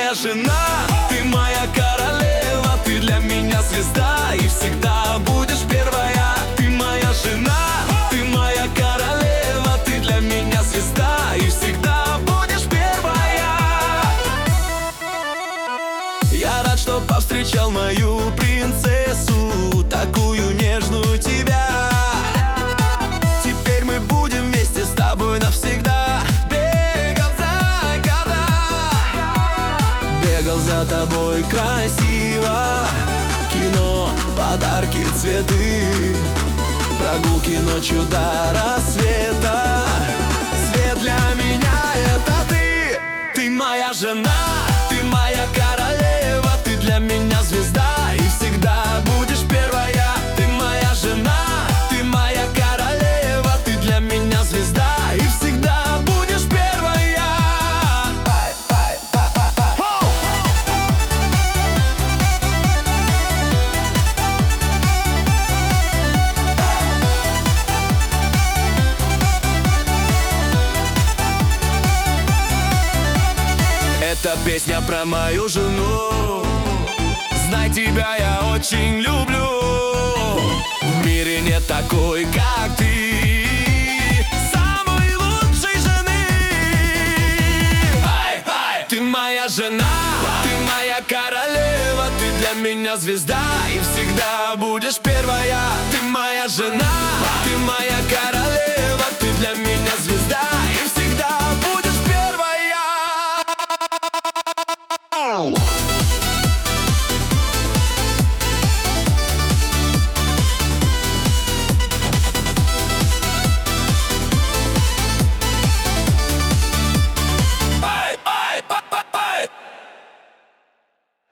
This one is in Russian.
моя жена, ты моя королева, ты для меня звезда и всегда будешь первая. Ты моя жена, ты моя королева, ты для меня звезда и всегда будешь первая. Я рад, что повстречал мою принцессу, такую нежную тебя. Теперь мы будем вместе с тобой навсегда. Бегал за года, бегал за тобой красиво. Кино, подарки, цветы, прогулки ночью до рассвета. Свет для меня это ты. Ты моя жена, ты моя королева, ты для меня звезда и всегда будешь первая. Ты моя жена, ты моя королева, ты для меня звезда и всегда будешь первая. Это песня про мою жену. Знай, тебя я очень люблю. В мире нет такой, как ты, самой лучшей жены. Ты моя жена, ты моя королева, ты для меня звезда и всегда будешь первая. Ты моя жена, ты моя королева.